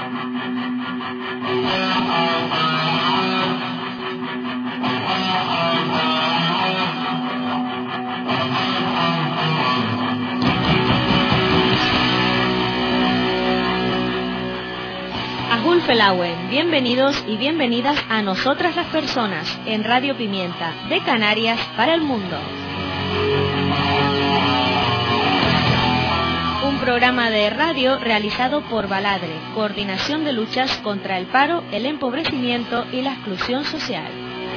Felauen, bienvenidos y bienvenidas a Nosotras las Personas en Radio Pimienta, de Canarias para el mundo. Un programa de radio realizado por Baladre, Coordinación de Luchas contra el Paro, el Empobrecimiento y la Exclusión Social.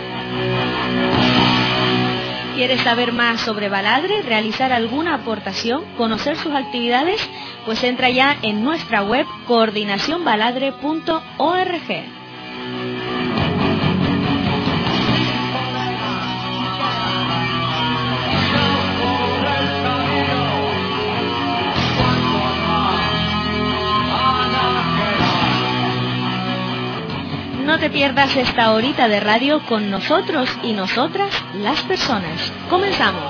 ¿Quieres saber más sobre Baladre, realizar alguna aportación, conocer sus actividades? Pues entra ya en nuestra web coordinacionbaladre.org. No te pierdas esta horita de radio con nosotros y nosotras, las personas. ¡Comenzamos!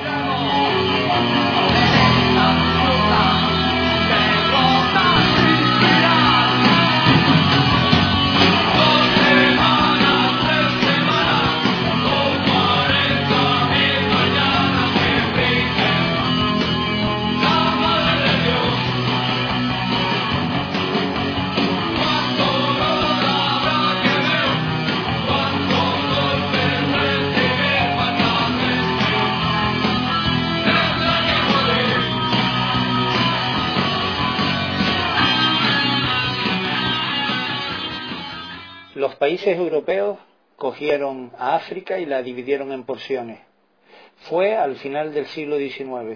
Los países europeos cogieron a África y la dividieron en porciones. Fue al final del siglo XIX.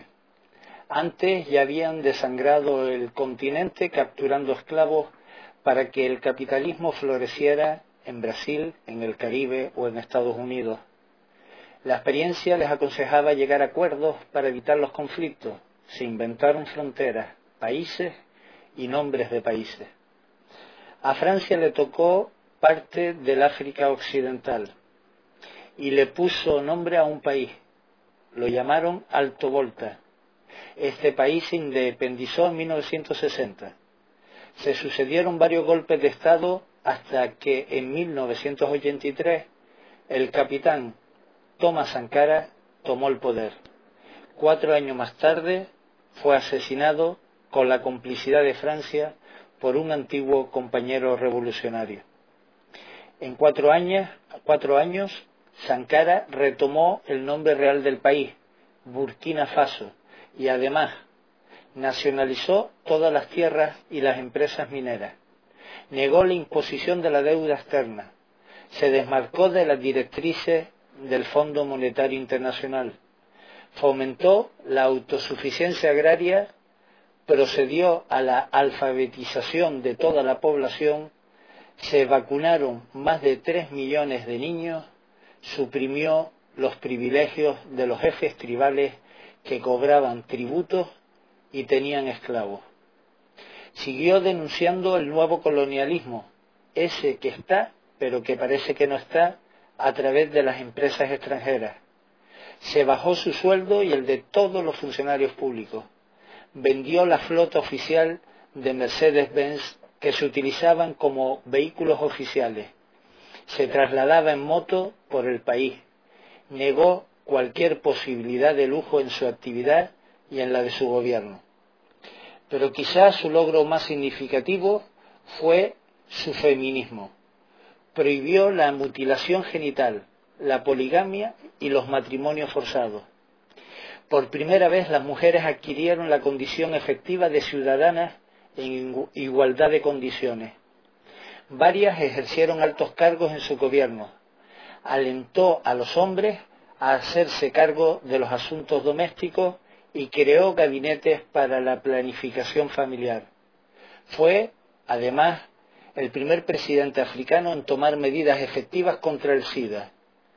Antes ya habían desangrado el continente capturando esclavos para que el capitalismo floreciera en Brasil, en el Caribe o en Estados Unidos. La experiencia les aconsejaba llegar a acuerdos para evitar los conflictos. Se inventaron fronteras, países y nombres de países. A Francia le tocó parte del África Occidental y le puso nombre a un país. Lo llamaron Alto Volta. Este país se independizó en 1960. Se sucedieron varios golpes de Estado hasta que en 1983 el capitán Thomas Sankara tomó el poder. 4 años más tarde fue asesinado con la complicidad de Francia por un antiguo compañero revolucionario. En 4 años, Sankara retomó el nombre real del país, Burkina Faso, y además nacionalizó todas las tierras y las empresas mineras. Negó la imposición de la deuda externa. Se desmarcó de las directrices del Fondo Monetario Internacional. Fomentó la autosuficiencia agraria, procedió a la alfabetización de toda la población, se vacunaron más de 3 millones de niños, suprimió los privilegios de los jefes tribales que cobraban tributos y tenían esclavos. Siguió denunciando el nuevo colonialismo, ese que está, pero que parece que no está, a través de las empresas extranjeras. Se bajó su sueldo y el de todos los funcionarios públicos. Vendió la flota oficial de Mercedes-Benz que se utilizaban como vehículos oficiales. Se trasladaba en moto por el país. Negó cualquier posibilidad de lujo en su actividad y en la de su gobierno. Pero quizás su logro más significativo fue su feminismo. Prohibió la mutilación genital, la poligamia y los matrimonios forzados. Por primera vez las mujeres adquirieron la condición efectiva de ciudadanas en igualdad de condiciones. Varias ejercieron altos cargos en su gobierno. Alentó a los hombres a hacerse cargo de los asuntos domésticos y creó gabinetes para la planificación familiar. Fue, además, el primer presidente africano en tomar medidas efectivas contra el SIDA.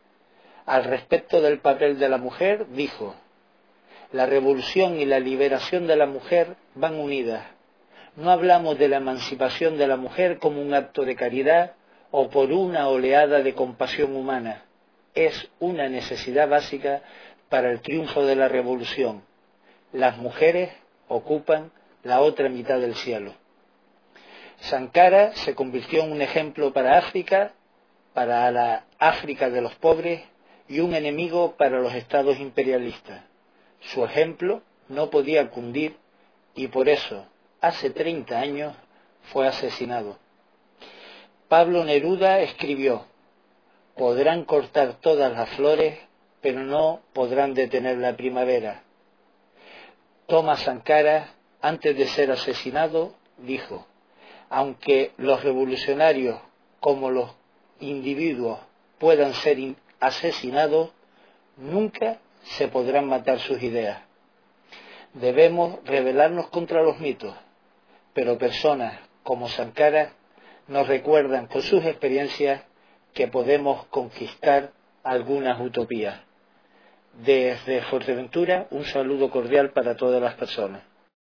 Al respecto del papel de la mujer, dijo: la revolución y la liberación de la mujer van unidas. No hablamos de la emancipación de la mujer como un acto de caridad o por una oleada de compasión humana. Es una necesidad básica para el triunfo de la revolución. Las mujeres ocupan la otra mitad del cielo. Sankara se convirtió en un ejemplo para África, para la África de los pobres, y un enemigo para los estados imperialistas. Su ejemplo no podía cundir y por eso, hace 30 años, fue asesinado. Pablo Neruda escribió: podrán cortar todas las flores, pero no podrán detener la primavera. Thomas Sankara, antes de ser asesinado, dijo: aunque los revolucionarios, como los individuos, puedan ser asesinados, nunca se podrán matar sus ideas. Debemos rebelarnos contra los mitos, pero personas como Sankara nos recuerdan con sus experiencias que podemos conquistar algunas utopías. Desde Fuerteventura, un saludo cordial para todas las personas.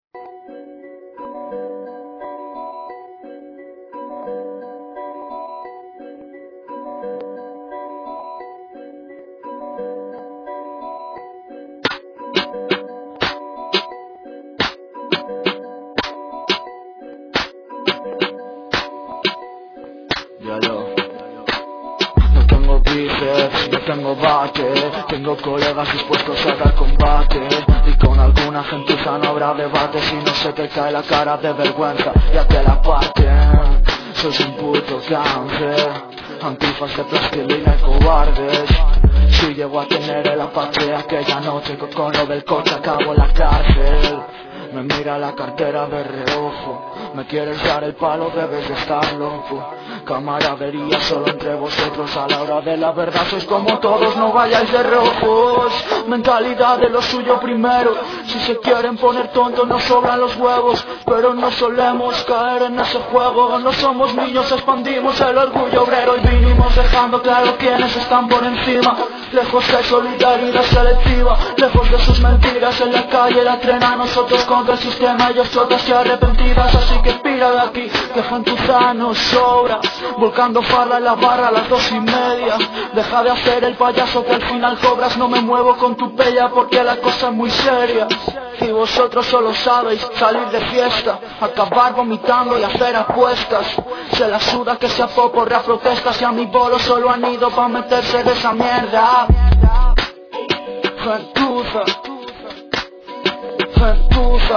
Tengo bate, tengo colegas dispuestos a dar combate, y con alguna gentuza no habrá debate si no se te cae la cara de vergüenza, ya te la parten. Sois un puto cáncer, antifas de plastilina y cobardes. Si llego a tener el apache aquella noche con lo del coche acabo en la cárcel. Me mira la cartera de reojo, me quieres dar el palo, debes de estar loco. Camaradería solo entre vosotros, a la hora de la verdad sois como todos, no vayáis de rojos. Mentalidad de lo suyo primero, si se quieren poner tontos nos sobran los huevos, pero no solemos caer en ese juego. No somos niños, expandimos el orgullo obrero y vinimos dejando claro quiénes están por encima. Lejos de solidaridad selectiva, lejos de sus mentiras en la calle, la trena, nosotros contra el sistema, ellos otras y arrepentidas. Así que pira de aquí, que gentuza nos sobra, volcando farla en la barra a las 2:30. Deja de hacer el payaso que al final cobras, no me muevo con tu pella porque la cosa es muy seria. Y vosotros solo sabéis salir de fiesta, acabar vomitando y hacer apuestas. Se la suda que sea poporra protestas y a mi bolo solo han ido pa' meterse de esa mierda. Gentuza, gentuza,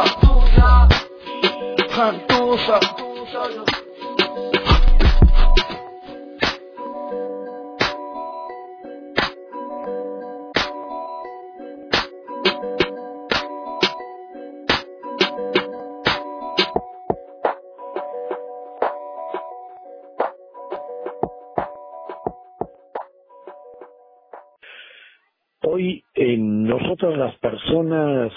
gentuza. Hoy en nosotros las personas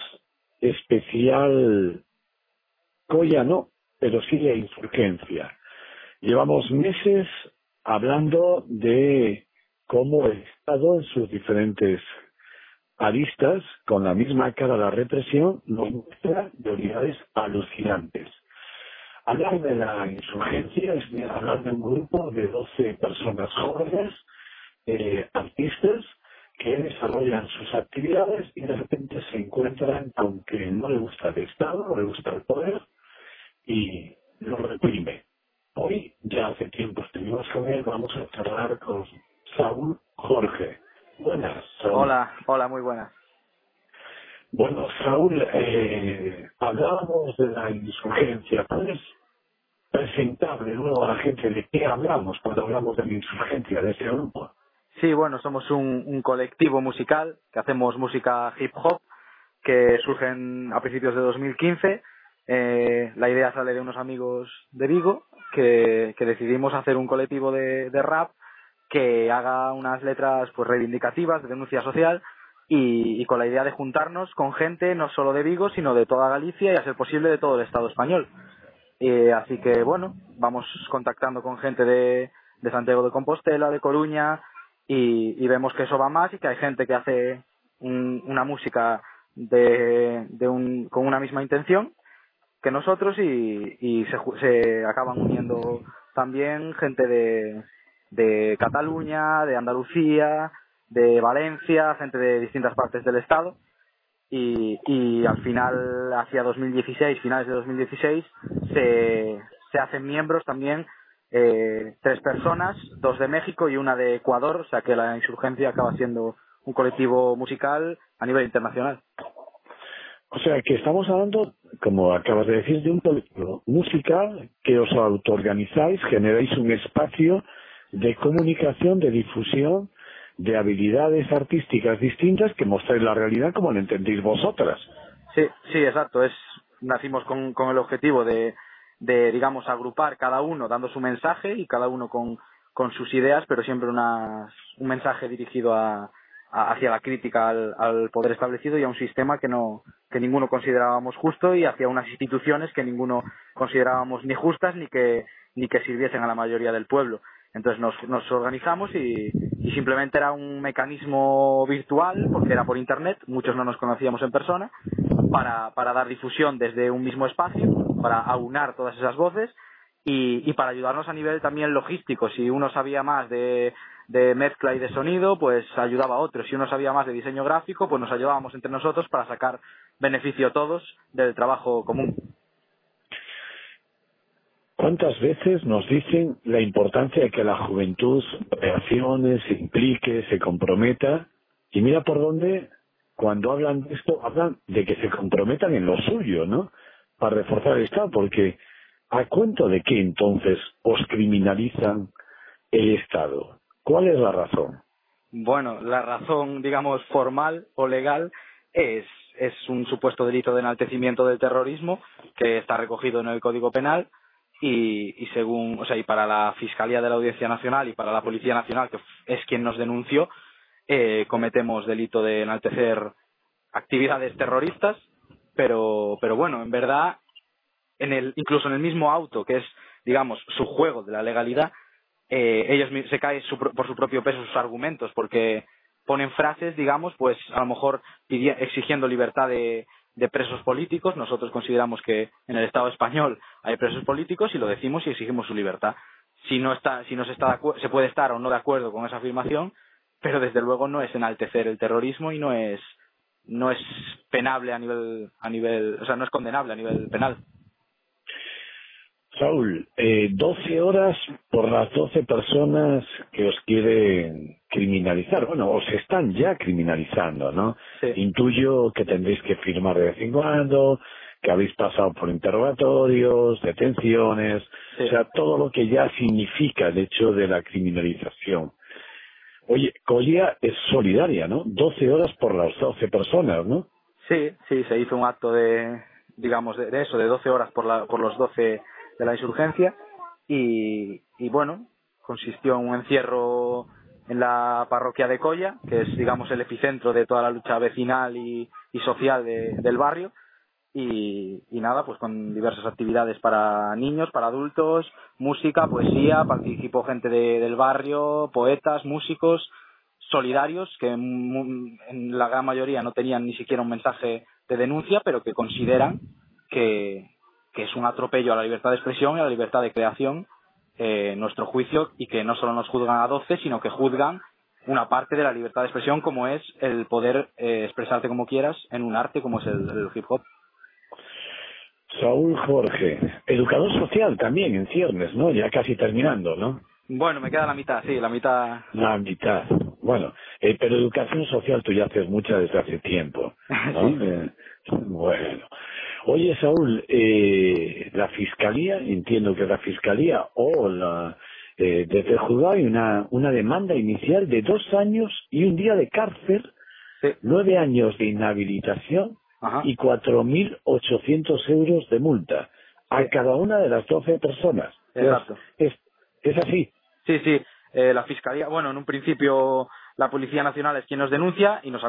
especial Coya no, pero sí la insurgencia. Llevamos meses hablando de cómo el Estado en sus diferentes aristas, con la misma cara de la represión, nos muestra realidades alucinantes. Hablar de la insurgencia es hablar de un grupo de 12 personas jóvenes, artistas, que desarrollan sus actividades y de repente se encuentran, aunque no le gusta el Estado, no le gusta el poder, y lo reprime. Hoy, ya hace tiempo estuvimos con él, vamos a charlar con Saúl Jorge. Buenas, Saúl. Hola, muy buenas. Bueno, Saúl, hablábamos de la insurgencia. ¿Puedes presentar de nuevo a la gente de qué hablamos cuando hablamos de la insurgencia, de ese grupo? Sí, bueno, somos un colectivo musical que hacemos música hip hop que surge a principios de 2015. La idea sale de unos amigos de Vigo que decidimos hacer un colectivo de rap que haga unas letras pues reivindicativas, de denuncia social y con la idea de juntarnos con gente no solo de Vigo sino de toda Galicia y a ser posible de todo el Estado español. Así que bueno, vamos contactando con gente de Santiago de Compostela, de Coruña y vemos que eso va más y que hay gente que hace una música con una misma intención que nosotros y se acaban uniendo también gente de Cataluña, de Andalucía, de Valencia, gente de distintas partes del Estado y al final, hacia 2016, finales de 2016, se hacen miembros también 3 personas, 2 de México y 1 de Ecuador, o sea que la insurgencia acaba siendo un colectivo musical a nivel internacional. O sea, que estamos hablando, como acabas de decir, de un colectivo musical que os autoorganizáis, generáis un espacio de comunicación, de difusión, de habilidades artísticas distintas que mostráis la realidad como la entendéis vosotras. Sí, exacto. Nacimos con el objetivo de, digamos, agrupar cada uno dando su mensaje y cada uno con sus ideas, pero siempre un mensaje dirigido hacia la crítica al poder establecido y a un sistema que ninguno considerábamos justo, y hacia unas instituciones que ninguno considerábamos ni justas ni que sirviesen a la mayoría del pueblo. Entonces nos organizamos y simplemente era un mecanismo virtual, porque era por internet, muchos no nos conocíamos en persona, para dar difusión desde un mismo espacio, para aunar todas esas voces y para ayudarnos a nivel también logístico. Si uno sabía más de mezcla y de sonido, pues ayudaba a otro. Si uno sabía más de diseño gráfico, pues nos ayudábamos entre nosotros para sacar beneficio todos del trabajo común. ¿Cuántas veces nos dicen la importancia de que la juventud reaccione, se implique, se comprometa? Y mira por dónde, cuando hablan de esto, hablan de que se comprometan en lo suyo, ¿no? Para reforzar el Estado, porque ¿a cuento de qué entonces os criminalizan el Estado? ¿Cuál es la razón? Bueno, la razón, digamos, formal o legal es un supuesto delito de enaltecimiento del terrorismo que está recogido en el Código Penal y según, y para la Fiscalía de la Audiencia Nacional y para la Policía Nacional, que es quien nos denunció, cometemos delito de enaltecer actividades terroristas, pero bueno, en verdad, incluso en el mismo auto, que es, digamos, su juego de la legalidad, ellos se caen por su propio peso sus argumentos, porque ponen frases, digamos, pues a lo mejor exigiendo libertad de presos políticos. Nosotros consideramos que en el Estado español hay presos políticos y lo decimos y exigimos su libertad. Se puede estar o no de acuerdo con esa afirmación, pero desde luego no es enaltecer el terrorismo y no es penable a nivel, no es condenable a nivel penal. Saúl, 12 horas por las 12 personas que os quieren criminalizar. Bueno, os están ya criminalizando, ¿no? Sí. Intuyo que tendréis que firmar de vez en cuando, que habéis pasado por interrogatorios, detenciones, sí. O sea, todo lo que ya significa el hecho de la criminalización. Oye, Colla es solidaria, ¿no? 12 horas por las 12 personas, ¿no? Sí, se hizo un acto de 12 horas por los 12 de la insurgencia y bueno, consistió en un encierro en la parroquia de Colla, que es, digamos, el epicentro de toda la lucha vecinal y social del barrio, y nada, pues con diversas actividades para niños, para adultos, música, poesía, participó gente del barrio, poetas, músicos, solidarios, que en la gran mayoría no tenían ni siquiera un mensaje de denuncia, pero que consideran que es un atropello a la libertad de expresión y a la libertad de creación, nuestro juicio, y que no solo nos juzgan a 12, sino que juzgan una parte de la libertad de expresión, como es el poder expresarte como quieras en un arte como es el hip hop. Saúl Jorge, educador social también en ciernes, ¿no? Ya casi terminando, ¿no? Bueno, me queda la mitad, sí, la mitad. La mitad. Bueno, pero educación social tú ya haces mucha desde hace tiempo, ¿no? Sí. Bueno. Oye, Saúl, la Fiscalía, entiendo que la Fiscalía o desde el juzgado hay una demanda inicial de 2 años y 1 día de cárcel, Sí. 9 años de inhabilitación. Ajá. Y 4.800 euros de multa a cada una de las 12 personas. Exacto. ¿Es así? Sí. La Fiscalía, bueno, en un principio la Policía Nacional es quien nos denuncia y nos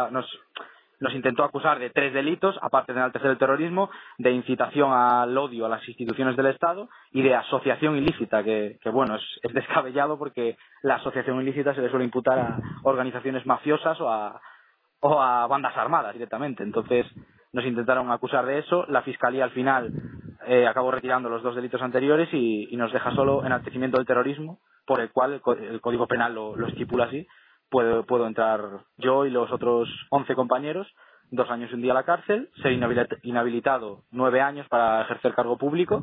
intentó acusar de 3 delitos, aparte de enaltecer el terrorismo, de incitación al odio a las instituciones del Estado y de asociación ilícita, que bueno, es descabellado, porque la asociación ilícita se le suele imputar a organizaciones mafiosas o a bandas armadas directamente. Entonces nos intentaron acusar de eso. La Fiscalía al final acabó retirando los 2 delitos anteriores y nos deja solo enaltecimiento del terrorismo, por el cual el Código Penal lo estipula así. Puedo entrar yo y los otros 11 compañeros, 2 años y 1 día a la cárcel, ser inhabilitado 9 años para ejercer cargo público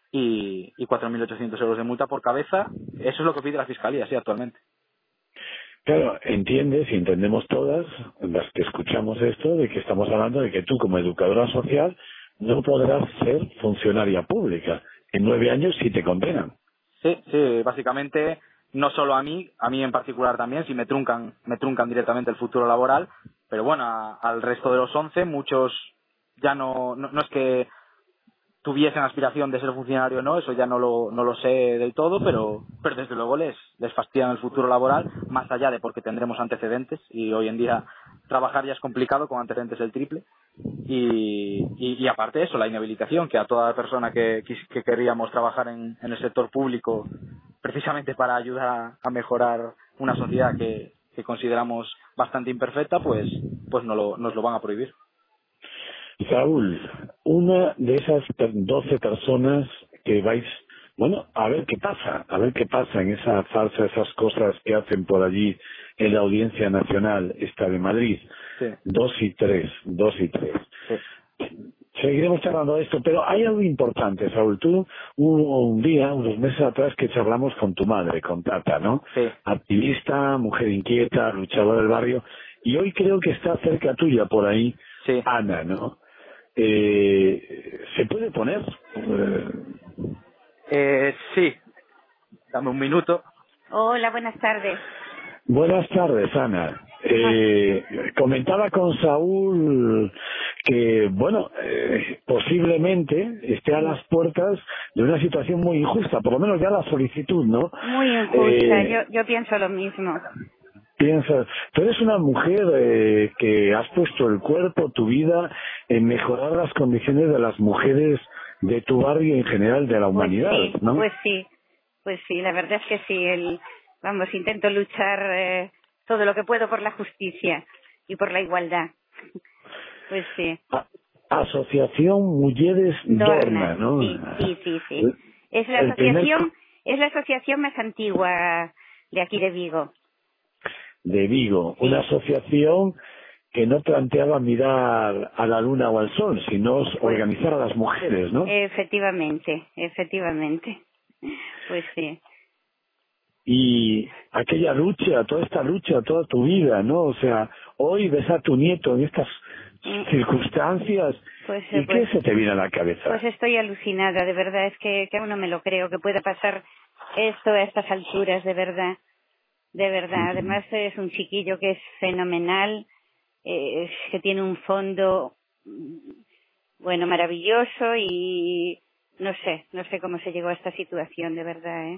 y 4.800 euros de multa por cabeza. Eso es lo que pide la Fiscalía, sí, actualmente. Claro, entiendes y entendemos todas las que escuchamos esto de que estamos hablando de que tú como educadora social no podrás ser funcionaria pública. En 9 años sí te condenan. Sí, básicamente no solo a mí en particular también, si me truncan directamente el futuro laboral, pero bueno, al resto de los 11, muchos ya no es que tuviesen aspiración de ser funcionario o no, eso ya no lo sé del todo, pero desde luego les fastidian el futuro laboral, más allá de porque tendremos antecedentes, y hoy en día trabajar ya es complicado con antecedentes el triple, y aparte de eso, la inhabilitación, que a toda persona que querríamos trabajar en el sector público precisamente para ayudar a mejorar una sociedad que consideramos bastante imperfecta, pues nos lo van a prohibir. Saúl, una de esas 12 personas que vais, bueno, a ver qué pasa en esa farsa, esas cosas que hacen por allí en la Audiencia Nacional, esta de Madrid, Sí. 2 y 3. Sí. Seguiremos charlando de esto, pero hay algo importante, Saúl. Tú, un día, unos meses atrás, que charlamos con tu madre, con Tata, ¿no? Sí. Activista, mujer inquieta, luchadora del barrio, y hoy creo que está cerca tuya por ahí, Sí. Ana, ¿no? ¿Se puede poner? Sí. Dame un minuto. Hola, buenas tardes. Buenas tardes, Ana. Comentaba con Saúl que, bueno, posiblemente esté a las puertas de una situación muy injusta, por lo menos ya la solicitud, ¿no? Muy injusta, yo pienso lo mismo. Piensas, tú eres una mujer que has puesto el cuerpo, tu vida, en mejorar las condiciones de las mujeres de tu barrio y en general de la humanidad, pues sí, ¿no? Pues sí, la verdad es que sí. Intento luchar todo lo que puedo por la justicia y por la igualdad. Pues sí. Asociación Mujeres Dorna, ¿no? Sí. Es la asociación más antigua de aquí de Vigo. De Vigo, Sí. Una asociación que no planteaba mirar a la luna o al sol, sino organizar a las mujeres, ¿no? Efectivamente. Pues sí. Y aquella lucha, toda esta lucha, toda tu vida, ¿no? O sea, hoy ves a tu nieto en estas circunstancias, ¿y qué se te viene a la cabeza? Pues estoy alucinada, de verdad, es que aún no me lo creo, que pueda pasar esto a estas alturas, de verdad. Además es un chiquillo que es fenomenal, que tiene un fondo, bueno, maravilloso, y no sé cómo se llegó a esta situación, de verdad,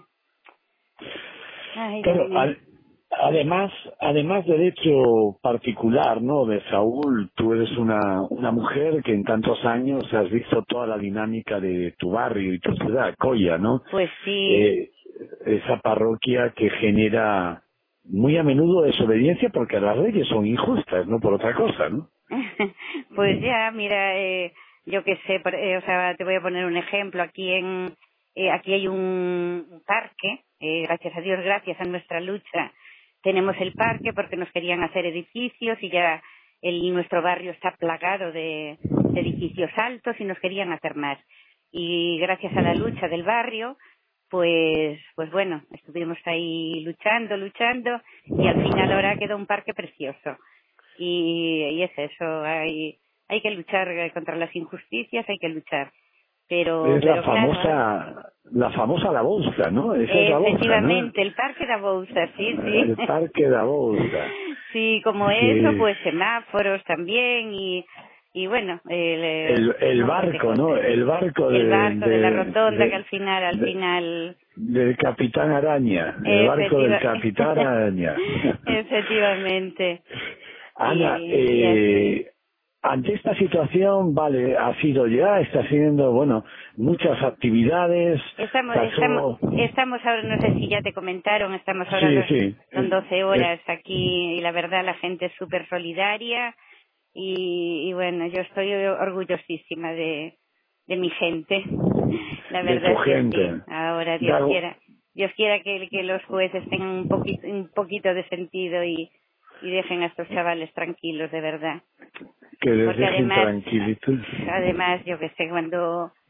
Ay, Pero además del hecho particular, ¿no? De Saúl, tú eres una mujer que en tantos años has visto toda la dinámica de tu barrio y tu ciudad, Coia, ¿no? Pues sí. Esa parroquia que genera muy a menudo desobediencia porque las leyes son injustas, no por otra cosa, ¿no? Pues ya, mira, yo qué sé, te voy a poner un ejemplo. Aquí hay un parque, gracias a Dios, gracias a nuestra lucha, tenemos el parque porque nos querían hacer edificios y ya nuestro barrio está plagado de edificios altos y nos querían hacer más. Y gracias a la lucha del barrio, pues bueno, estuvimos ahí luchando y al final ahora queda un parque precioso. Y es eso, hay que luchar contra las injusticias, hay que luchar. Pero la famosa La Bouza, ¿no? Esa es la Bouza, efectivamente, ¿no? El Parque da Bouza, sí. El Parque da Bouza. Sí, como eso, pues semáforos también y bueno, el barco, ¿no? El barco de la rotonda que al final del Capitán Araña, el barco del Capitán Araña. Efectivamente. Ana, ante esta situación, vale, está haciendo, bueno, muchas actividades. Estamos ahora, no sé si ya te comentaron, estamos ahora son 12 horas aquí y la verdad la gente es súper solidaria y bueno, yo estoy orgullosísima de mi gente. La verdad es que sí. Ahora Dios quiera que los jueces tengan un poquito de sentido y dejen a estos chavales tranquilos, de verdad. Que les porque dejen tranquilitos. Además, yo que sé, cuando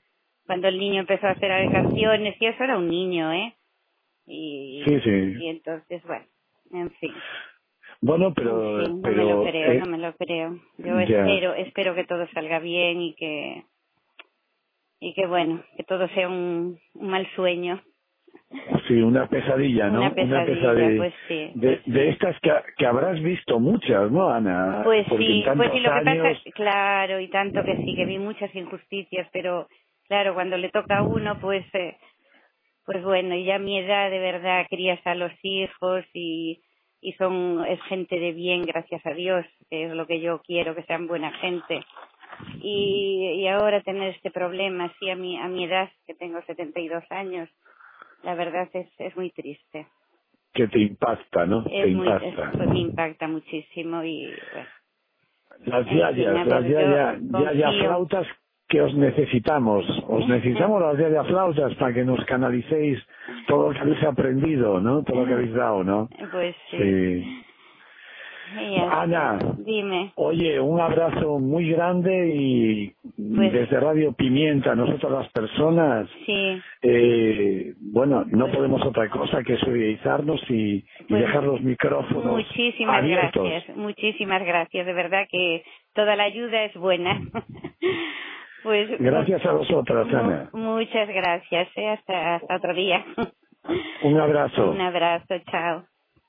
cuando el niño empezó a hacer canciones y eso, era un niño, y entonces, bueno, en fin. Bueno, pero... En fin, no me lo creo. Yo espero que todo salga bien y que bueno, que todo sea un mal sueño. Sí, una pesadilla, ¿no? Una pesadilla. Pues sí. De estas que habrás visto muchas, ¿no, Ana? Pues porque sí, lo que pasa, claro, y tanto que sí, que vi muchas injusticias, pero claro, cuando le toca a uno, pues bueno, y ya a mi edad de verdad crías a los hijos y es gente de bien, gracias a Dios, que es lo que yo quiero, que sean buena gente. Y ahora tener este problema así a mi edad, que tengo 72 años, la verdad es muy triste. Que te impacta, ¿no? Me impacta muchísimo y bueno. Las yaya flautas que os necesitamos. Os necesitamos las yaya flautas para que nos canalicéis todo lo que habéis aprendido, ¿no? Todo lo que habéis dado, ¿no? Pues sí. Ana, dime. Oye, un abrazo muy grande y desde Radio Pimienta, nosotros las personas, bueno, no podemos otra cosa que solidarizarnos y dejar los micrófonos abiertos. Muchísimas gracias, de verdad que toda la ayuda es buena. Pues gracias a vosotras, Ana. Muchas gracias, hasta otro día. Un abrazo. Un abrazo, chao.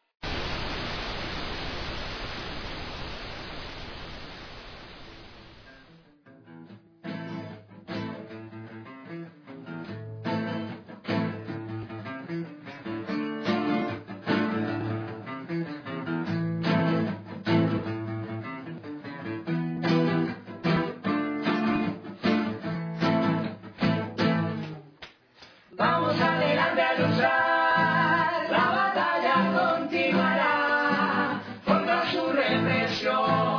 Vamos adelante a luchar, la batalla continuará contra su represión.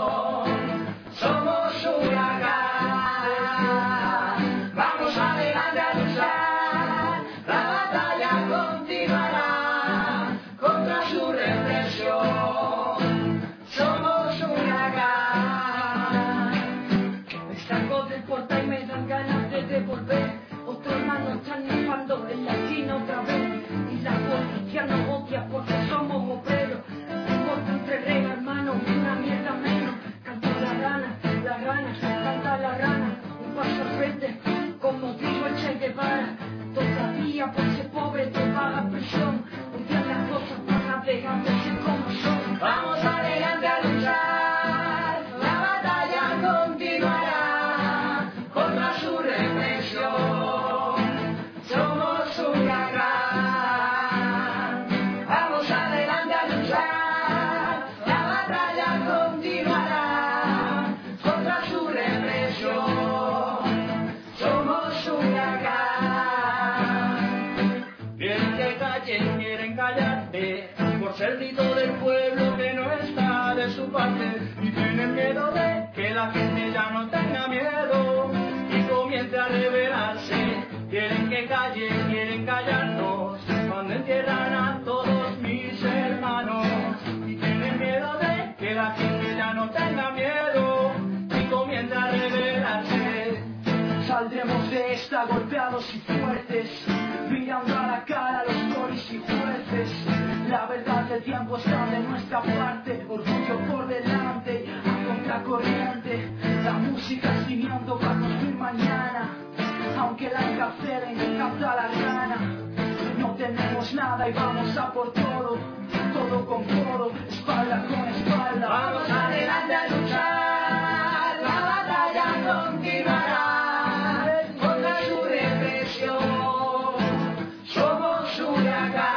Somos huracán. Vamos adelante a luchar, la batalla continuará contra su represión. Somos huracán. Me saco del portal y me dan ganas de devolver. Otros hermanos están nefando en la esquina otra vez. Y la policía nos odia porque somos obreros. Porque entre rey, hermano, una mierda menos. Canta la rana, canta la rana. Un paso al frente, como dijo el Che Guevara. Todavía por ser pobre te vas a prisión. Un día las cosas van a dejar de ser como son. Vamos adelante a luchar, la batalla continuará contra su represión. El grito del pueblo que no está de su parte y tienen miedo de que la gente ya no tenga miedo y comience a rebelarse. Quieren que calle, quieren callarnos cuando entierran a todos mis hermanos y tienen miedo de que la gente ya no tenga miedo y comience a rebelarse. Saldremos de esta golpeados y fuertes, mirando a la cara a los coris y jueces. La verdad del tiempo está de nuestra parte, orgullo por delante, a contracorriente. La música siguiendo para construir mañana, aunque la encarcelen, canta la rana. No tenemos nada y vamos a por todo, todo con todo, espalda con espalda. Vamos adelante a luchar, la batalla continuará contra su represión. Somos huracán.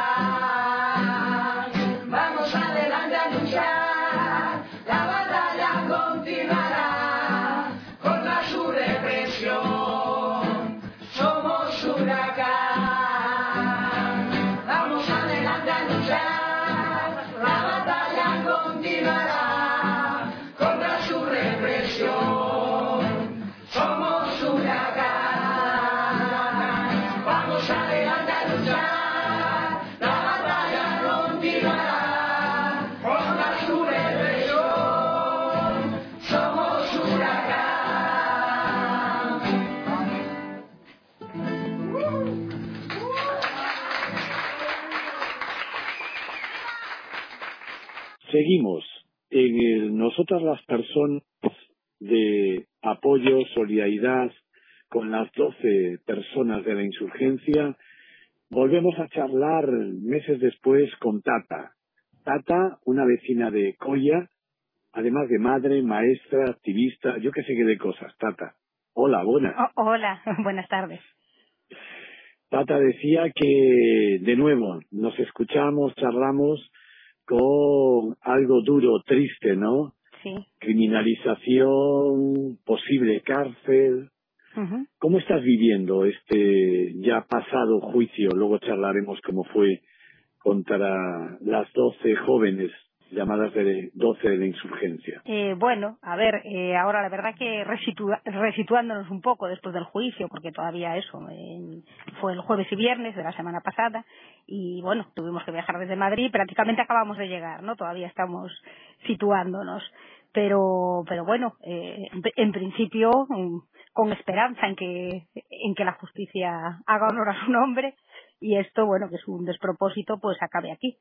seguimos. Nosotras las personas de apoyo, solidaridad con las 12 personas de la insurgencia, volvemos a charlar meses después con Tata. Tata, una vecina de Coya, además de madre, maestra, activista, yo qué sé qué de cosas. Tata, hola, buenas. Hola, buenas tardes. Tata decía que, de nuevo, nos escuchamos, charlamos con algo duro, triste, ¿no? Sí. Criminalización, posible cárcel. Uh-huh. ¿Cómo estás viviendo este ya pasado juicio? Luego charlaremos cómo fue contra las 12 jóvenes llamadas de 12 de la insurgencia. Bueno, a ver, ahora la verdad que resituándonos un poco después del juicio, porque todavía eso, fue el jueves y viernes de la semana pasada, y bueno, tuvimos que viajar desde Madrid, prácticamente acabamos de llegar, ¿no? Todavía estamos situándonos, pero bueno, en principio, con esperanza en que la justicia haga honor a su nombre, y esto, bueno, que es un despropósito, pues acabe aquí.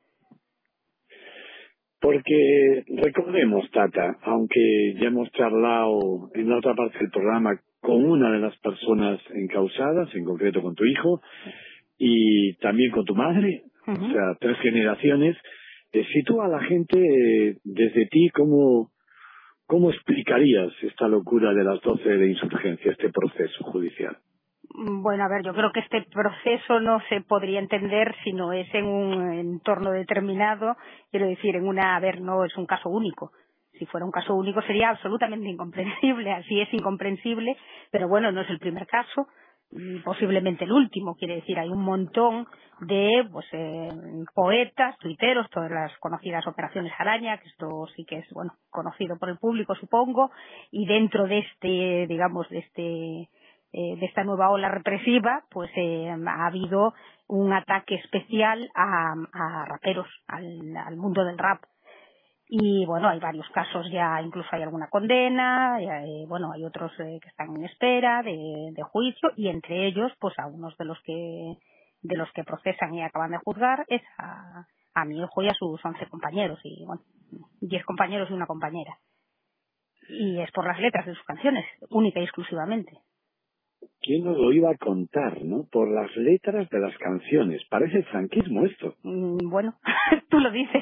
Porque recordemos, Tata, aunque ya hemos charlado en la otra parte del programa con una de las personas encausadas, en concreto con tu hijo, y también con tu madre, o sea, 3 generaciones, sitúa a la gente desde ti, ¿cómo explicarías esta locura de las 12 de insurgencia, este proceso judicial? Bueno, a ver, yo creo que este proceso no se podría entender si no es en un entorno determinado, quiero decir, no es un caso único. Si fuera un caso único sería absolutamente incomprensible, así es incomprensible, pero bueno, no es el primer caso, y posiblemente el último, quiere decir, hay un montón de poetas, tuiteros, todas las conocidas operaciones Araña, que esto sí que es, bueno, conocido por el público, supongo, y dentro de de esta nueva ola represiva, pues ha habido un ataque especial a raperos, al mundo del rap. Y bueno, hay varios casos ya, incluso hay alguna condena, bueno, hay otros que están en espera de juicio, y entre ellos, pues a unos de los que procesan y acaban de juzgar es a mi hijo y a sus 11 compañeros, y bueno, 10 compañeros y una compañera. Y es por las letras de sus canciones, única y exclusivamente. ¿Quién nos lo iba a contar, no? Por las letras de las canciones. Parece franquismo esto. Bueno, tú lo dices.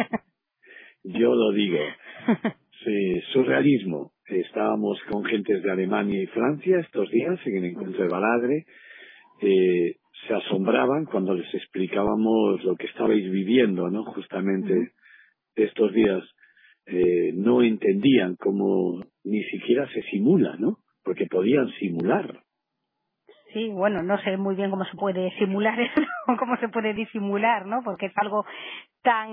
Yo lo digo. Sí, surrealismo. Estábamos con gentes de Alemania y Francia estos días en el encuentro de Baladre. Se asombraban cuando les explicábamos lo que estabais viviendo, ¿no? Justamente estos días. No entendían cómo ni siquiera se simula, ¿no? Porque podían simular. Sí, bueno, no sé muy bien cómo se puede simular eso, cómo se puede disimular, ¿no? Porque es algo tan,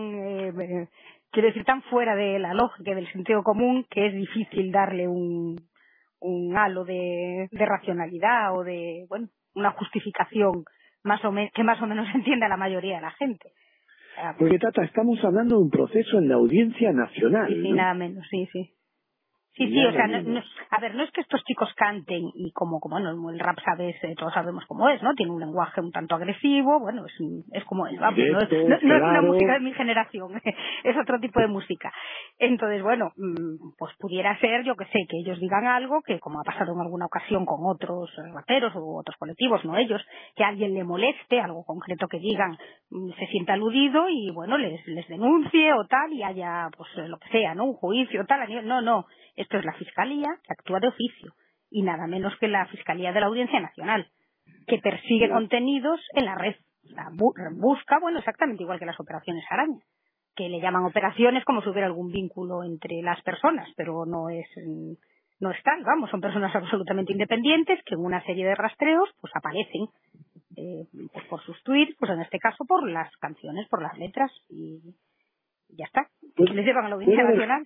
quiero decir, tan fuera de la lógica, del sentido común, que es difícil darle un halo de racionalidad o de, bueno, una justificación que más o menos entienda la mayoría de la gente. Porque, Tata, estamos hablando de un proceso en la Audiencia Nacional, sí, ¿no? Nada menos, sí. Sí, o sea, a ver, no es que estos chicos canten y como no, el rap, sabes, todos sabemos cómo es, ¿no? Tiene un lenguaje un tanto agresivo, bueno, es como es, vamos, no es una música de mi generación, es otro tipo de música. Entonces, bueno, pues pudiera ser, yo que sé, que ellos digan algo que, como ha pasado en alguna ocasión con otros raperos u otros colectivos, no ellos, que a alguien le moleste, algo concreto que digan, se sienta aludido y, bueno, les denuncie o tal, y haya, pues, lo que sea, ¿no? Un juicio, tal, no. Esto es la Fiscalía, que actúa de oficio, y nada menos que la Fiscalía de la Audiencia Nacional, que persigue contenidos en la red. O sea, busca, bueno, exactamente igual que las operaciones Araña, que le llaman operaciones como si hubiera algún vínculo entre las personas, pero no es tal, vamos, son personas absolutamente independientes que en una serie de rastreos pues aparecen pues por sus tweets, pues en este caso por las canciones, por las letras, y ya está. Pues, les llevan a la Audiencia Nacional.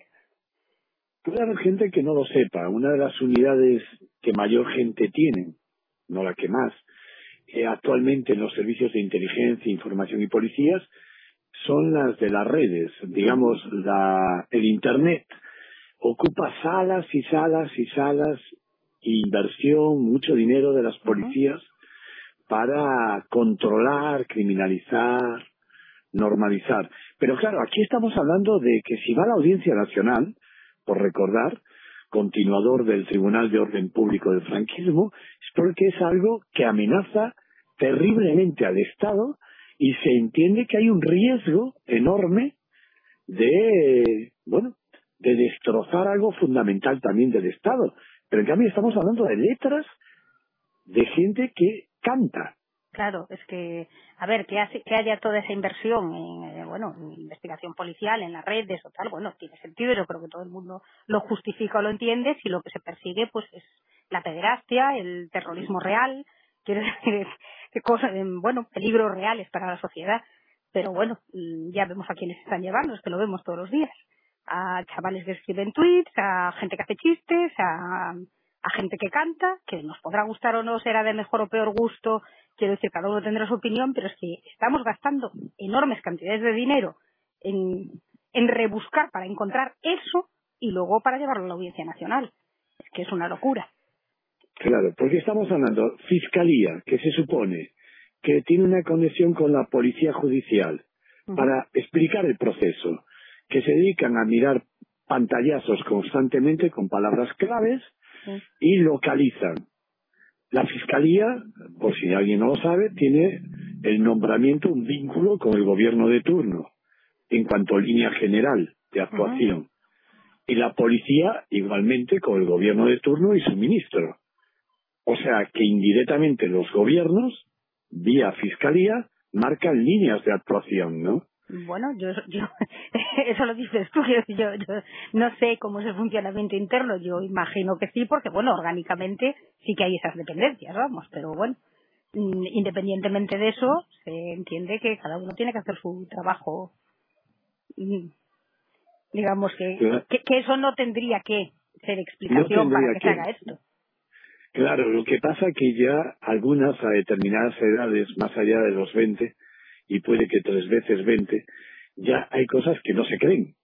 Puede haber gente que no lo sepa. Una de las unidades que mayor gente tiene, no la que más, actualmente en los servicios de inteligencia, información y policías, son las de las redes. Digamos, el Internet ocupa salas y salas y salas, inversión, mucho dinero de las policías para controlar, criminalizar, normalizar. Pero claro, aquí estamos hablando de que si va a la Audiencia Nacional, por recordar, continuador del Tribunal de Orden Público del franquismo, es porque es algo que amenaza terriblemente al Estado y se entiende que hay un riesgo enorme de, bueno, de destrozar algo fundamental también del Estado. Pero en cambio estamos hablando de letras de gente que canta. Claro, es que, a ver, que haya toda esa inversión en investigación policial, en las redes o tal, bueno, tiene sentido, yo creo que todo el mundo lo justifica o lo entiende si lo que se persigue, pues, es la pederastia, el terrorismo real, quiero decir, que cosas, peligros reales para la sociedad. Pero bueno, ya vemos a quienes están llevando, es que lo vemos todos los días. A chavales que escriben tweets, a gente que hace chistes, a gente que canta, que nos podrá gustar o no, será de mejor o peor gusto. Quiero decir, cada uno tendrá su opinión, pero es que estamos gastando enormes cantidades de dinero en rebuscar para encontrar eso y luego para llevarlo a la Audiencia Nacional. Es que es una locura. Claro, porque estamos hablando Fiscalía, que se supone que tiene una conexión con la Policía Judicial para explicar el proceso, que se dedican a mirar pantallazos constantemente con palabras claves y localizan. La Fiscalía, por si alguien no lo sabe, tiene el nombramiento, un vínculo con el gobierno de turno, en cuanto a línea general de actuación. Y la policía, igualmente, con el gobierno de turno y su ministro. O sea, que indirectamente los gobiernos, vía Fiscalía, marcan líneas de actuación, ¿no? Bueno, yo eso lo dices tú, yo no sé cómo es el funcionamiento interno, yo imagino que sí, porque bueno, orgánicamente sí que hay esas dependencias, vamos, pero bueno, independientemente de eso, se entiende que cada uno tiene que hacer su trabajo, digamos que eso no tendría que ser explicación para que se haga esto. Claro, lo que pasa que ya algunas a determinadas edades, más allá de los 20, y puede que 3 veces 20, ya hay cosas que no se creen,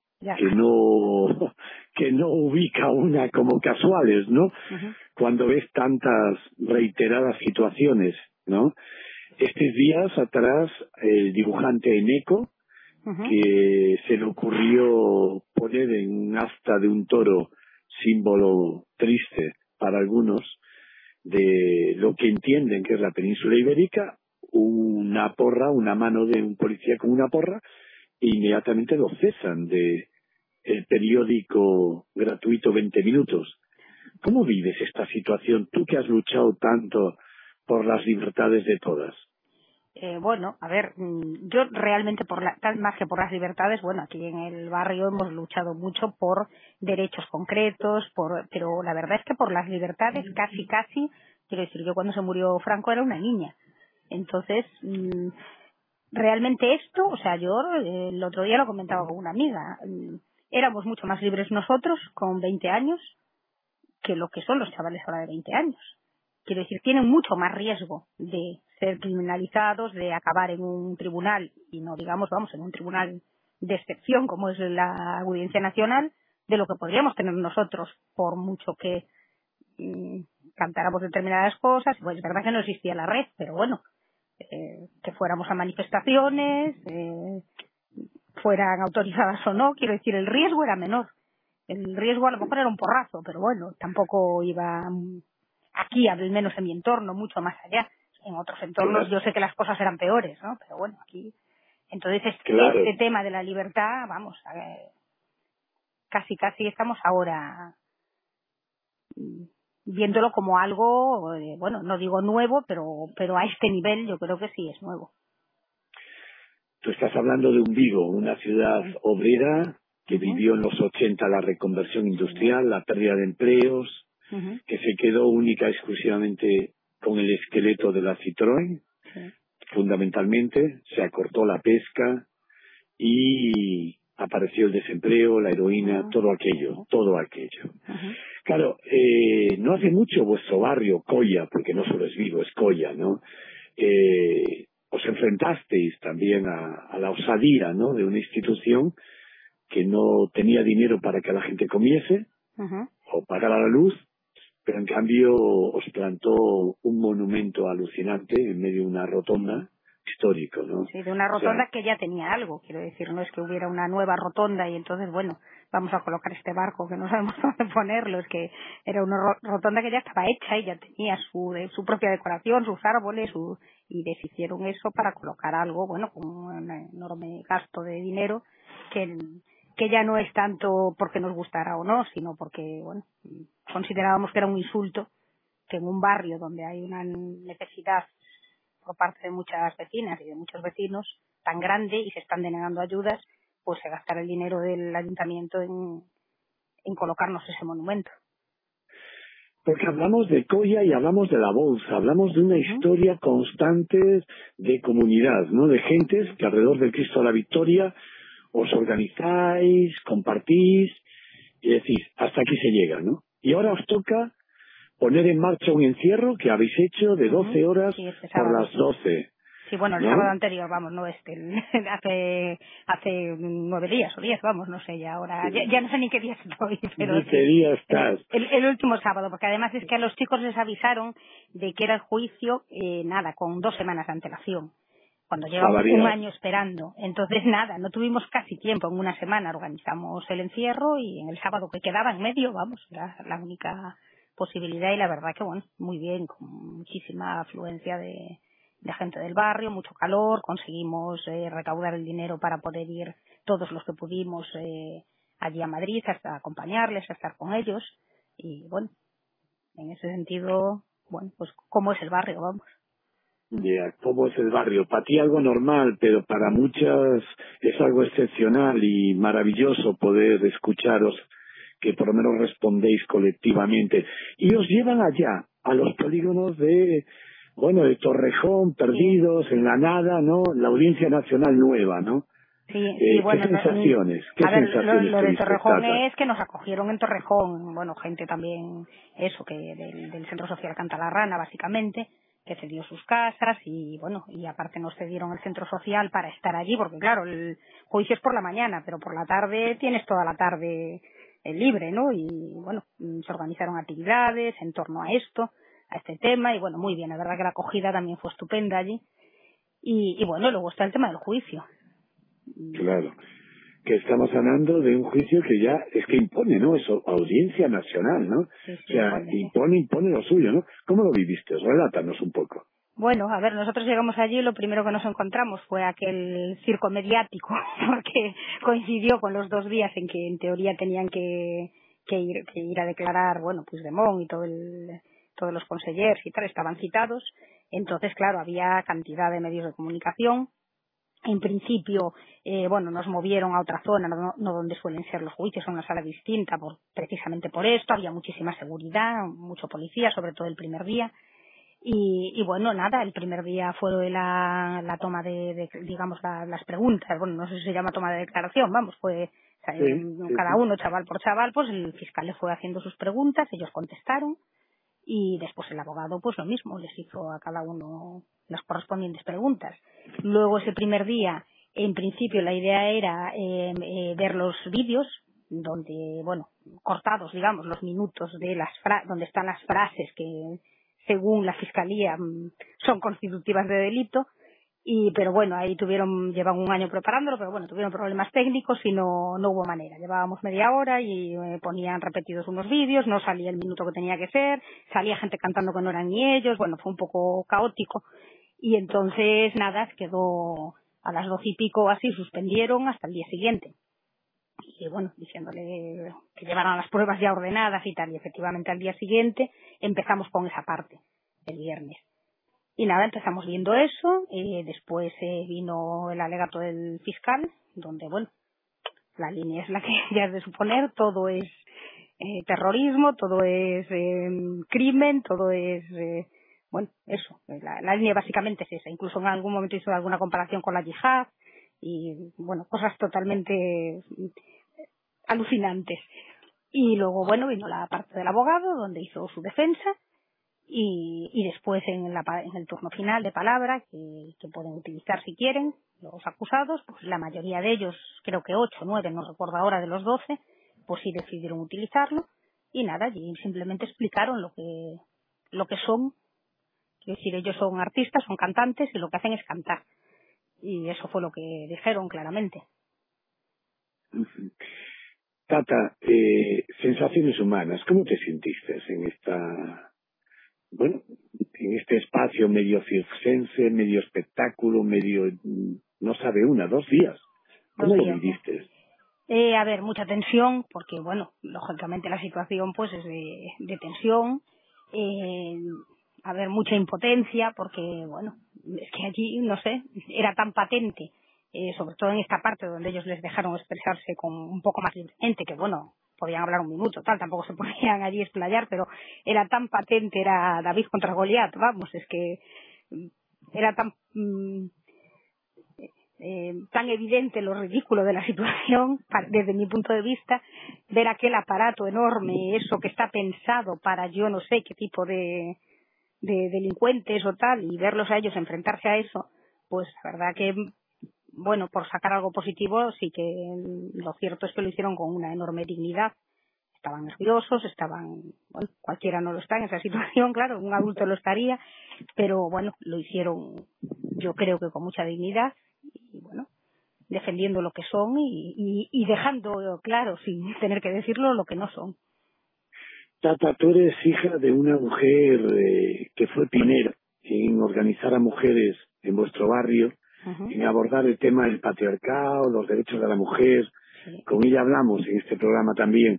que no ubica una como casuales, ¿no? Cuando ves tantas reiteradas situaciones, ¿no? Estos días atrás, el dibujante Eneco, que se le ocurrió poner en un asta de un toro, símbolo triste para algunos, de lo que entienden que es la península ibérica, una porra, una mano de un policía con una porra, e inmediatamente lo cesan de el periódico gratuito 20 minutos. ¿Cómo vives esta situación? Tú que has luchado tanto por las libertades de todas. Bueno, a ver, yo realmente más que por las libertades, bueno, aquí en el barrio hemos luchado mucho por derechos concretos, pero la verdad es que por las libertades casi, quiero decir, yo cuando se murió Franco era una niña. Entonces, realmente esto, o sea, yo el otro día lo comentaba con una amiga, éramos mucho más libres nosotros con 20 años que lo que son los chavales ahora de 20 años. Quiero decir, tienen mucho más riesgo de ser criminalizados, de acabar en un tribunal, y no digamos, vamos, en un tribunal de excepción como es la Audiencia Nacional, de lo que podríamos tener nosotros, por mucho que cantáramos determinadas cosas. Pues es verdad que no existía la red, pero bueno, que fuéramos a manifestaciones, fueran autorizadas o no, quiero decir, el riesgo era menor. El riesgo a lo mejor era un porrazo, pero bueno, tampoco iba aquí, al menos en mi entorno, mucho más allá. En otros entornos yo sé que las cosas eran peores, ¿no? Pero bueno, aquí... Entonces este tema de la libertad, vamos, casi estamos ahora viéndolo como algo, bueno, no digo nuevo, pero a este nivel yo creo que sí es nuevo. Tú estás hablando de un Vigo, una ciudad obrera que vivió en los 80 la reconversión industrial, la pérdida de empleos, que se quedó única y exclusivamente con el esqueleto de la Citroën, fundamentalmente, se acortó la pesca y apareció el desempleo, la heroína, todo aquello. Claro, no hace mucho vuestro barrio, Coia, porque no solo es Vigo, es Coia, ¿no? Os enfrentasteis también a la osadía, ¿no?, de una institución que no tenía dinero para que la gente comiese o pagara la luz, pero en cambio os plantó un monumento alucinante en medio de una rotonda, histórico, ¿no? Sí, de una rotonda que ya tenía algo, quiero decir, no es que hubiera una nueva rotonda y entonces, bueno, vamos a colocar este barco que no sabemos dónde ponerlo, es que era una rotonda que ya estaba hecha y ya tenía su propia decoración, sus árboles, y deshicieron eso para colocar algo, bueno, con un enorme gasto de dinero que ya no es tanto porque nos gustara o no, sino porque, bueno, considerábamos que era un insulto que en un barrio donde hay una necesidad por parte de muchas vecinas y de muchos vecinos tan grande y se están denegando ayudas, pues se gastara el dinero del ayuntamiento en colocarnos ese monumento. Porque hablamos de Colla y hablamos de la bolsa, hablamos de una historia constante de comunidad, ¿no? De gentes que alrededor del Cristo de la Victoria os organizáis, compartís y decís, hasta aquí se llega, ¿no? Y ahora os toca poner en marcha un encierro que habéis hecho de 12 horas sí, por las 12. Sí, bueno, el sábado anterior, vamos, no hace 9 días o 10, vamos, no sé, ya ahora, ya no sé ni qué día estoy, pero ni qué día estás. El último sábado, porque además es que a los chicos les avisaron de que era el juicio, con 2 semanas de antelación, cuando llevamos un año esperando. Entonces, nada, no tuvimos casi tiempo, en una semana organizamos el encierro y en el sábado que quedaba en medio, vamos, era la única posibilidad y la verdad que, bueno, muy bien, con muchísima afluencia de gente del barrio, mucho calor, conseguimos recaudar el dinero para poder ir todos los que pudimos allí a Madrid, hasta acompañarles, a estar con ellos y bueno, en ese sentido, bueno, pues cómo es el barrio, vamos. Ya, cómo es el barrio. Para ti algo normal, pero para muchas es algo excepcional y maravilloso poder escucharos que por lo menos respondéis colectivamente. Y os llevan allá, a los polígonos de Torrejón, perdidos, en la nada, ¿no? La Audiencia Nacional nueva, ¿no? Sí, bueno, ¿Qué sensaciones? Lo de Torrejón es que nos acogieron en Torrejón, bueno, gente también, eso, que del Centro Social Canta la Rana, básicamente, que cedió sus casas y, bueno, y aparte nos cedieron el centro social para estar allí, porque claro, el juicio es por la mañana, pero por la tarde tienes toda la tarde libre, ¿no? Y, bueno, se organizaron actividades en torno a esto, a este tema, y bueno, muy bien, la verdad que la acogida también fue estupenda allí. Y bueno, luego está el tema del juicio. Claro, que estamos hablando de un juicio que ya es que impone, ¿no? Eso, Audiencia Nacional, ¿no? Sí, o sea, impone lo suyo, ¿no? ¿Cómo lo viviste? Relátanos un poco. Bueno, a ver, nosotros llegamos allí y lo primero que nos encontramos fue aquel circo mediático, porque coincidió con los 2 días en que en teoría tenían que ir a declarar, bueno, Puigdemont y todos los consellers y tal, estaban citados. Entonces, claro, había cantidad de medios de comunicación. En principio, nos movieron a otra zona, no donde suelen ser los juicios, a una sala distinta, precisamente por esto. Había muchísima seguridad, mucho policía, sobre todo el primer día. Y bueno, nada, el primer día fue la toma digamos, las preguntas. Bueno, no sé si se llama toma de declaración, vamos, fue cada uno, chaval por chaval, pues el fiscal le fue haciendo sus preguntas, ellos contestaron. Y después el abogado, pues lo mismo, les hizo a cada uno las correspondientes preguntas. Luego ese primer día, en principio la idea era ver los vídeos, donde, bueno, cortados, digamos, los minutos de donde están las frases que, según la fiscalía, son constitutivas de delito. Pero bueno, ahí llevan un año preparándolo, pero bueno, tuvieron problemas técnicos y no hubo manera. Llevábamos media hora y ponían repetidos unos vídeos, no salía el minuto que tenía que ser, salía gente cantando que no eran ni ellos, bueno, fue un poco caótico. Y entonces, nada, quedó a las 12 y pico así, suspendieron hasta el día siguiente. Y bueno, diciéndole que llevaran las pruebas ya ordenadas y tal, y efectivamente al día siguiente empezamos con esa parte, el viernes. Y nada, empezamos viendo eso, después vino el alegato del fiscal, donde, bueno, la línea es la que ya es de suponer, todo es terrorismo, todo es crimen, todo es, eso, la línea básicamente es esa. Incluso en algún momento hizo alguna comparación con la yihad y, bueno, cosas totalmente alucinantes. Y luego, bueno, vino la parte del abogado, donde hizo su defensa. Y después en el turno final de palabra que pueden utilizar si quieren los acusados, pues la mayoría de ellos, creo que 8 o 9, no recuerdo ahora, de los 12, pues sí decidieron utilizarlo y nada, y simplemente explicaron lo que son Quiero decir, ellos son artistas, son cantantes y lo que hacen es cantar. Y eso fue lo que dijeron claramente. Tata, sensaciones humanas, ¿cómo te sentiste en en este espacio medio circense, medio espectáculo, medio, no sabe, 2 días? ¿Cómo lo viviste? A ver, mucha tensión, porque, lógicamente la situación pues es de tensión. A ver, mucha impotencia, porque, es que allí, no sé, era tan patente, sobre todo en esta parte donde ellos les dejaron expresarse con un poco más libremente, que, podían hablar un minuto, tampoco se podían allí explayar, pero era tan patente, era David contra Goliat, es que era tan evidente lo ridículo de la situación, desde mi punto de vista, ver aquel aparato enorme, eso que está pensado para yo no sé qué tipo de delincuentes o tal, y verlos a ellos enfrentarse a eso, pues la verdad que, por sacar algo positivo, sí que lo cierto es que lo hicieron con una enorme dignidad. Estaban nerviosos, cualquiera no lo está en esa situación, claro, un adulto lo estaría, pero lo hicieron yo creo que con mucha dignidad y defendiendo lo que son y dejando claro, sin tener que decirlo, lo que no son. Tata, tú eres hija de una mujer que fue pionera en organizar a mujeres en vuestro barrio, en abordar el tema del patriarcado, los derechos de la mujer. Sí. Con ella hablamos en este programa también.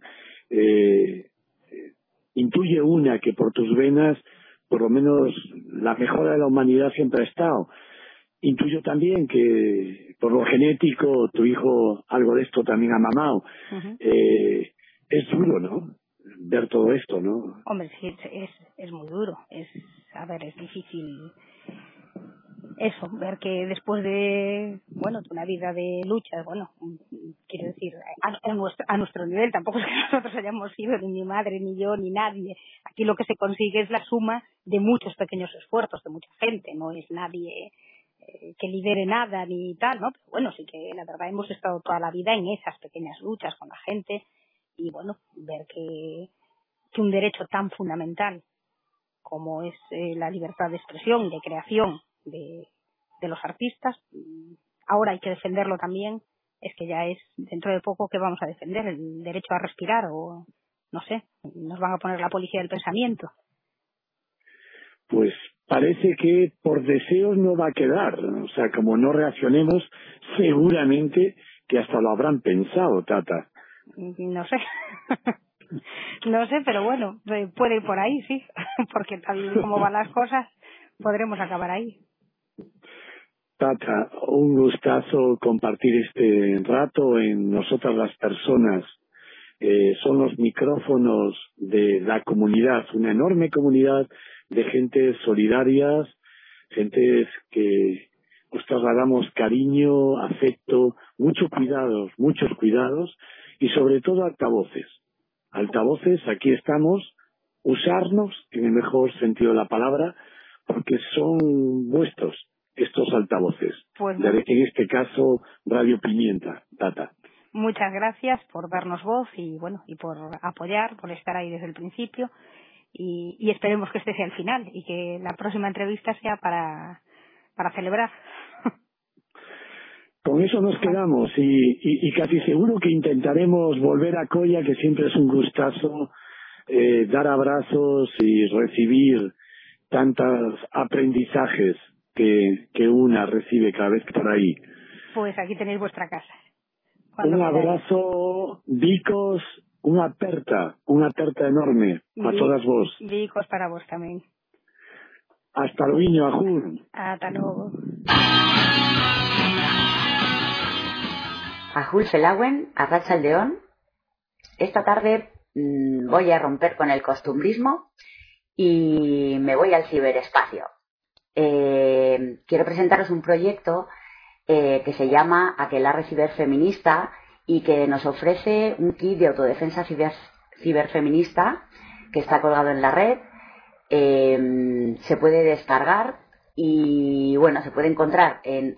Intuye una que por tus venas, por lo menos, la mejora de la humanidad siempre ha estado. Intuyo también que por lo genético tu hijo algo de esto también ha mamado. Es duro, ¿no? Ver todo esto, ¿no? Hombre, sí, es muy duro. Es difícil eso, ver que después de una vida de lucha, quiero decir, a nuestro nivel, tampoco es que nosotros hayamos sido ni mi madre, ni yo, ni nadie. Aquí lo que se consigue es la suma de muchos pequeños esfuerzos de mucha gente, no es nadie que lidere nada ni tal, ¿no? Pero sí que la verdad hemos estado toda la vida en esas pequeñas luchas con la gente y ver que un derecho tan fundamental como es la libertad de expresión y de creación de los artistas, ahora hay que defenderlo también, es que ya es dentro de poco que vamos a defender el derecho a respirar o no sé, nos van a poner la policía del pensamiento. Pues parece que por deseos no va a quedar, o sea, como no reaccionemos, seguramente que hasta lo habrán pensado, Tata. No sé. No sé, pero puede ir por ahí, sí, porque tal como van las cosas, podremos acabar ahí. Tata, un gustazo compartir este rato en nosotras las personas. Son los micrófonos de la comunidad, una enorme comunidad de gentes solidarias, gentes que os trasladamos cariño, afecto, muchos cuidados y sobre todo altavoces. Altavoces, aquí estamos, usarnos en el mejor sentido de la palabra, porque son vuestros estos altavoces. Pues, en este caso, Radio Pimienta, Tata. Muchas gracias por darnos voz y por apoyar, por estar ahí desde el principio y esperemos que este sea el final y que la próxima entrevista sea para celebrar. Con eso nos quedamos y casi seguro que intentaremos volver a Coya, que siempre es un gustazo dar abrazos y recibir tantos aprendizajes que una recibe cada vez que por ahí. Pues aquí tenéis vuestra casa. Un abrazo, Vicos, una aperta enorme a todas vos. Vicos para vos también. Hasta luego, ajur. Hasta luego. Ajul Felauen, Arratsaldeon. Esta tarde voy a romper con el costumbrismo y me voy al ciberespacio. Quiero presentaros un proyecto que se llama Aquelarre Ciberfeminista y que nos ofrece un kit de autodefensa ciberfeminista que está colgado en la red. Se puede descargar y se puede encontrar en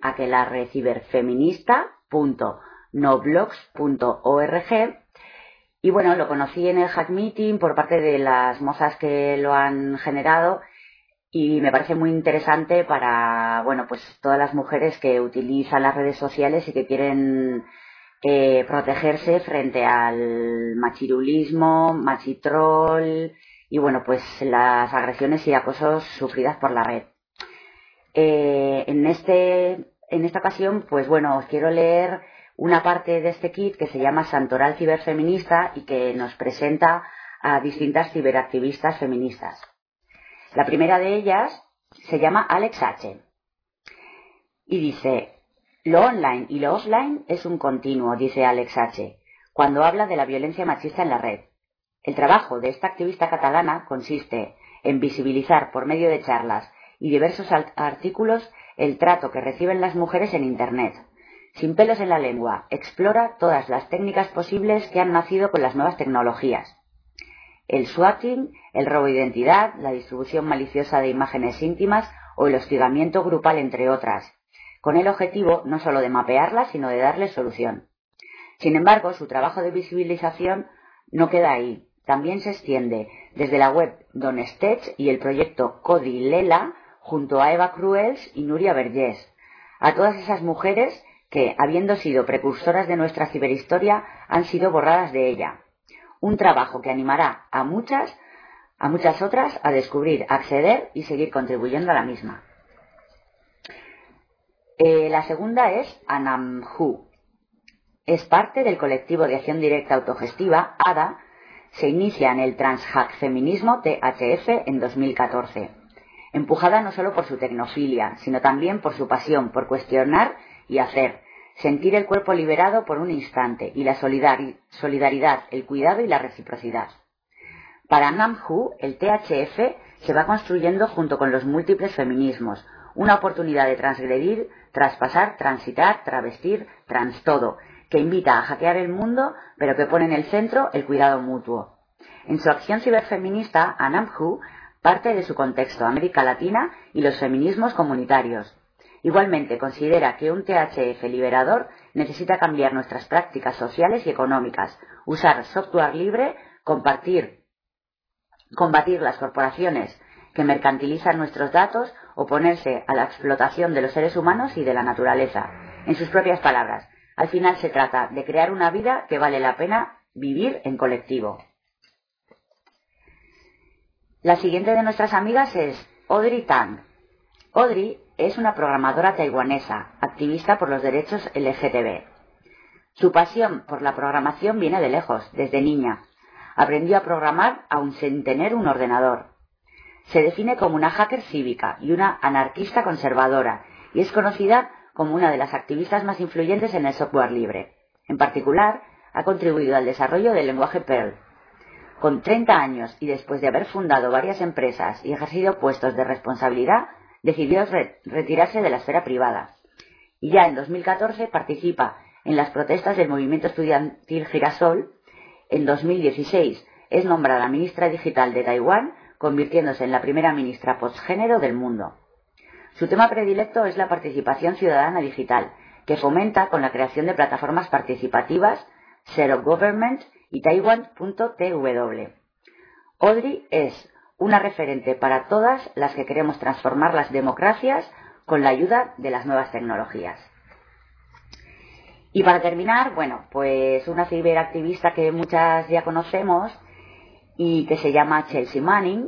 aquelarreciberfeminista.noblogs.org. Y lo conocí en el Hack Meeting por parte de las mozas que lo han generado y me parece muy interesante para, bueno, pues todas las mujeres que utilizan las redes sociales y que quieren protegerse frente al machirulismo, machitroll y, bueno, pues las agresiones y acosos sufridas por la red. En esta ocasión, pues bueno, os quiero leer una parte de este kit que se llama Santoral Ciberfeminista y que nos presenta a distintas ciberactivistas feministas. La primera de ellas se llama Alex H. y dice: lo online y lo offline es un continuo, dice Alex H., cuando habla de la violencia machista en la red. El trabajo de esta activista catalana consiste en visibilizar por medio de charlas y diversos artículos el trato que reciben las mujeres en Internet. Sin pelos en la lengua, explora todas las técnicas posibles que han nacido con las nuevas tecnologías. El swatting, el robo de identidad, la distribución maliciosa de imágenes íntimas o el hostigamiento grupal, entre otras, con el objetivo no solo de mapearlas, sino de darles solución. Sin embargo, su trabajo de visibilización no queda ahí. También se extiende desde la web Don Stech y el proyecto Codi Lela, junto a Eva Cruels y Nuria Vergés, a todas esas mujeres que, habiendo sido precursoras de nuestra ciberhistoria, han sido borradas de ella. Un trabajo que animará a muchas otras a descubrir, acceder y seguir contribuyendo a la misma. La segunda es Anamhu. Es parte del colectivo de acción directa autogestiva, ADA. Se inicia en el transhack feminismo THF en 2014. Empujada no solo por su tecnofilia, sino también por su pasión por cuestionar y hacer, sentir el cuerpo liberado por un instante y la solidaridad, el cuidado y la reciprocidad. Para Namhu, el THF se va construyendo junto con los múltiples feminismos, una oportunidad de transgredir, traspasar, transitar, travestir, transtodo, que invita a hackear el mundo, pero que pone en el centro el cuidado mutuo. En su acción ciberfeminista, Anamhu parte de su contexto, América Latina y los feminismos comunitarios. Igualmente considera que un THF liberador necesita cambiar nuestras prácticas sociales y económicas, usar software libre, combatir las corporaciones que mercantilizan nuestros datos, oponerse a la explotación de los seres humanos y de la naturaleza. En sus propias palabras, al final se trata de crear una vida que vale la pena vivir en colectivo. La siguiente de nuestras amigas es Audrey Tang. Audrey es una programadora taiwanesa, activista por los derechos LGTB. Su pasión por la programación viene de lejos, desde niña. Aprendió a programar aún sin tener un ordenador. Se define como una hacker cívica y una anarquista conservadora, y es conocida como una de las activistas más influyentes en el software libre. En particular, ha contribuido al desarrollo del lenguaje Perl. Con 30 años y después de haber fundado varias empresas y ejercido puestos de responsabilidad, decidió retirarse de la esfera privada. Y ya en 2014 participa en las protestas del movimiento estudiantil Girasol. En 2016 es nombrada ministra digital de Taiwán, convirtiéndose en la primera ministra postgénero del mundo. Su tema predilecto es la participación ciudadana digital, que fomenta con la creación de plataformas participativas, Zero Government y Taiwan.tw. Audrey es una referente para todas las que queremos transformar las democracias con la ayuda de las nuevas tecnologías. Y para terminar, bueno, pues una ciberactivista que muchas ya conocemos y que se llama Chelsea Manning.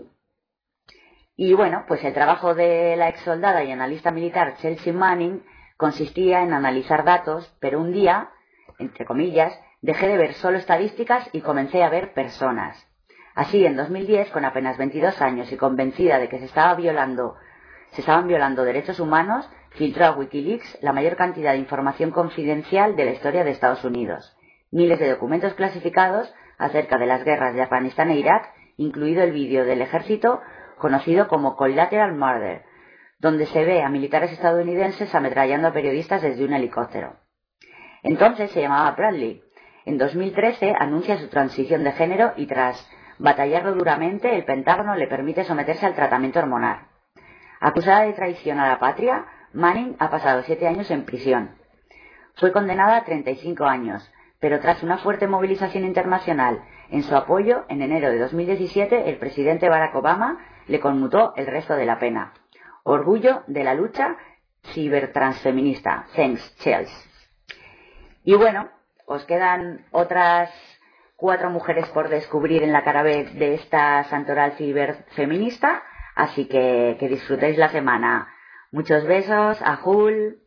Y bueno, pues el trabajo de la exsoldada y analista militar Chelsea Manning consistía en analizar datos, pero un día, entre comillas, dejé de ver solo estadísticas y comencé a ver personas. Así, en 2010, con apenas 22 años y convencida de que se estaban violando derechos humanos, filtró a Wikileaks la mayor cantidad de información confidencial de la historia de Estados Unidos. Miles de documentos clasificados acerca de las guerras de Afganistán e Irak, incluido el vídeo del ejército conocido como Collateral Murder, donde se ve a militares estadounidenses ametrallando a periodistas desde un helicóptero. Entonces se llamaba Bradley. En 2013 anuncia su transición de género y tras batallarlo duramente, el Pentágono le permite someterse al tratamiento hormonal. Acusada de traición a la patria, Manning ha pasado 7 años en prisión. Fue condenada a 35 años, pero tras una fuerte movilización internacional en su apoyo, en enero de 2017, el presidente Barack Obama le conmutó el resto de la pena. Orgullo de la lucha cibertransfeminista. Thanks, Chelsea. Y bueno, os quedan otras 4 mujeres por descubrir en la cara B de esta santoral ciberfeminista, así que disfrutéis la semana. Muchos besos, ajul.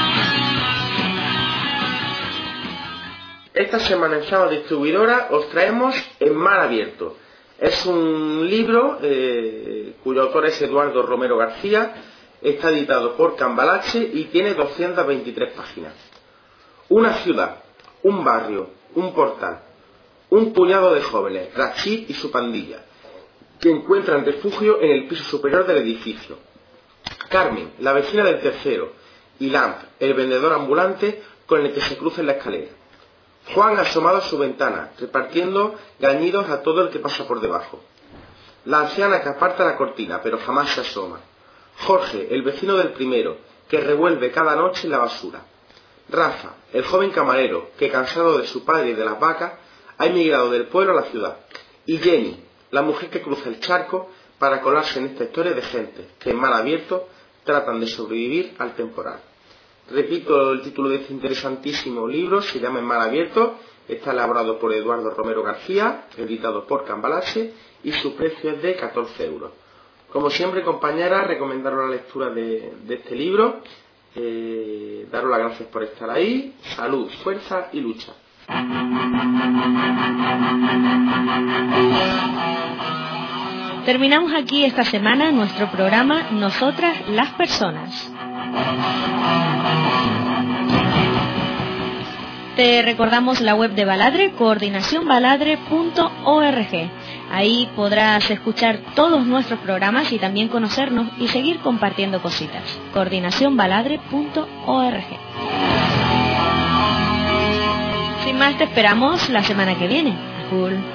Esta semana en Sábado Distribuidora os traemos En Mar Abierto. Es un libro cuyo autor es Eduardo Romero García, está editado por Cambalache y tiene 223 páginas. Una ciudad, un barrio, un portal, un puñado de jóvenes, Rachid y su pandilla, que encuentran refugio en el piso superior del edificio. Carmen, la vecina del tercero, y Lamp, el vendedor ambulante con el que se cruza en la escalera. Juan asomado a su ventana, repartiendo gañidos a todo el que pasa por debajo. La anciana que aparta la cortina, pero jamás se asoma. Jorge, el vecino del primero, que revuelve cada noche la basura. Rafa, el joven camarero, que cansado de su padre y de las vacas, ha emigrado del pueblo a la ciudad. Y Jenny, la mujer que cruza el charco para colarse en esta historia de gente que en Mar Abierto tratan de sobrevivir al temporal. Repito el título de este interesantísimo libro, se llama En Mar Abierto, está elaborado por Eduardo Romero García, editado por Cambalache y su precio es de 14 euros. Como siempre, compañeras, recomendaros la lectura de este libro, daros las gracias por estar ahí, salud, fuerza y lucha. Terminamos aquí esta semana nuestro programa Nosotras las Personas. Te recordamos la web de Baladre, coordinacionbaladre.org. Ahí podrás escuchar todos nuestros programas y también conocernos y seguir compartiendo cositas. coordinacionbaladre.org. Sin más, te esperamos la semana que viene. Cool.